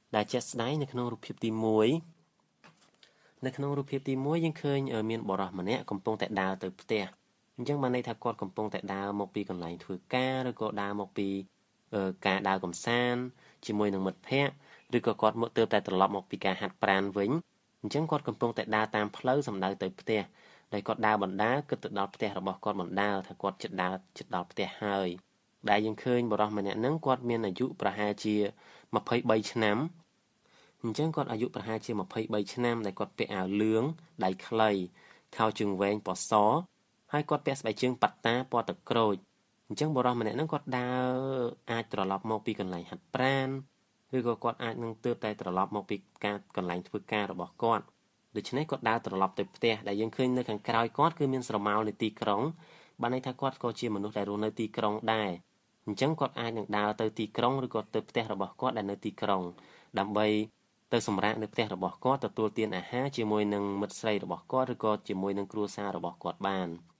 ដែលជាក់ស្ដែងនៅក្នុងរូបភាពទី1នៅក្នុងរូបភាពទី1យើងឃើញមានបរិសម្នាក់កំពុងតែដើរទៅផ្ទះអញ្ចឹងបានន័យថាគាត់កំពុងតែដើរមកពីកន្លែងធ្វើការឬក៏ដើរមកពីការដើរកម្សាន្តជាមួយនឹងមិត្តភ័ក្តិឬក៏គាត់មកទើបតែត្រឡប់មកពីការហាត់ប្រាណវិញអញ្ចឹងគាត់កំពុងតែដើរតាមផ្លូវសំដៅទៅផ្ទះដែលគាត់ដើរបណ្ដាគិតទៅដល់ផ្ទះរបស់គាត់បណ្ដាថាគាត់ជិតដល់ផ្ទះហើយដែលយើងឃើញបរិសម្នាក់ហ្នឹងគាត់មានអាយុប្រហែលជា23ឆ្នាំអញ្ចឹងគាត់អាយុប្រហែលជា23ឆ្នាំដែលគាត់ពាក់អាវលឿងដៃខ្លីខោជើងវែងពណ៌សហើយគាត់ពាក់ស្បែកជើងប៉ាត់តាពណ៌ទឹកក្រូចអញ្ចឹងបរិសម្នាក់ហ្នឹងគាត់ដើរអាចត្រឡប់មកពីកន្លែងហាត់ប្រាណឬក៏គាត់អាចនឹងទើបតែត្រឡប់មកពីការកន្លែងធ្វើការរបស់គាត់ដូច្នេះគាត់ដើរត្រឡប់ទៅផ្ទះដែលយើងឃើញនៅខាងក្រោយគាត់គឺមានស្រមោលនៃទីក្រុងបានន័យថាគាត់ក៏ជាមនុស្សដែលរស់នៅទីក្រុងដែរអញ្ចឹងគាត់អាចនឹងដើរទៅទីក្រុងឬក៏ទៅផ្ទះរបស់គាត់ដែលនៅទីក្រុងដើម្បីទៅសម្រាកនៅផ្ទះរបស់គាត់ទទួលទានអាហារជាមួយនឹងមិត្តស្រីរបស់គាត់ឬក៏ជាមួយនឹងគ្រួសាររបស់គាត់បាន